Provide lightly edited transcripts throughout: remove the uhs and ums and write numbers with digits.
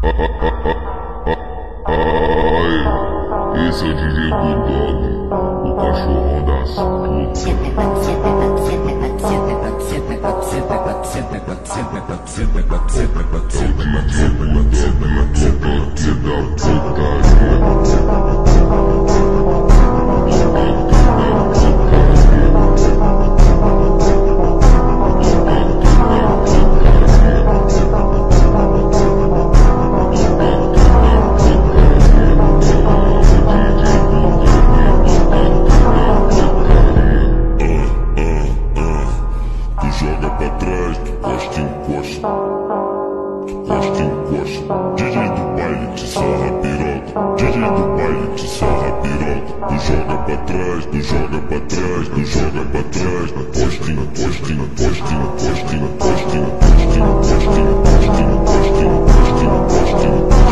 Ai, esse é o DJ Bulldog, o cachorrão das putas. Joga pra trás, encosta, encosta. Encosta, encosta. DJ do baile te sarra piroca. DJ do baile te sarra piroca. Tu joga pra trás, tu joga pra trás, tu joga pra trás. Encosta, encosta, encosta, encosta, encosta, encosta, encosta, encosta, encosta, encosta, encosta,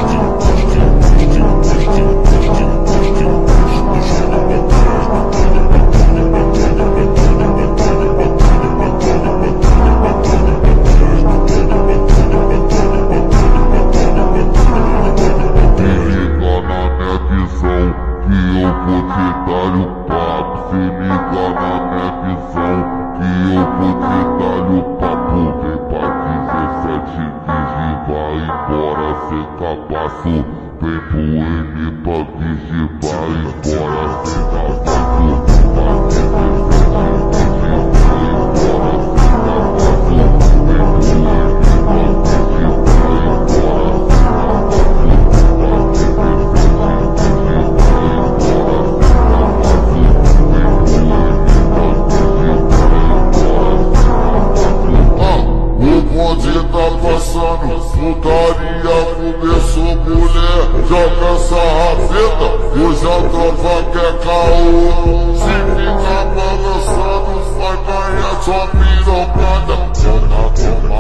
se liga na minha visão, que eu vou te dar o papo. Vem pra 17 Vigi, vai embora sem cabaço. Vem pro M pra Vigi, vai embora sem cabaço. Pra 17 Vigi, vai embora sem cabaço. Vem pro M pra Vigi, vai embora sem cabaço. Tá passando, putaria começou, mulher, joga essa rafeta, hoje a tropa quer caô. Se ficar balançando, vai ganhar sua pirocada. Toma, toma.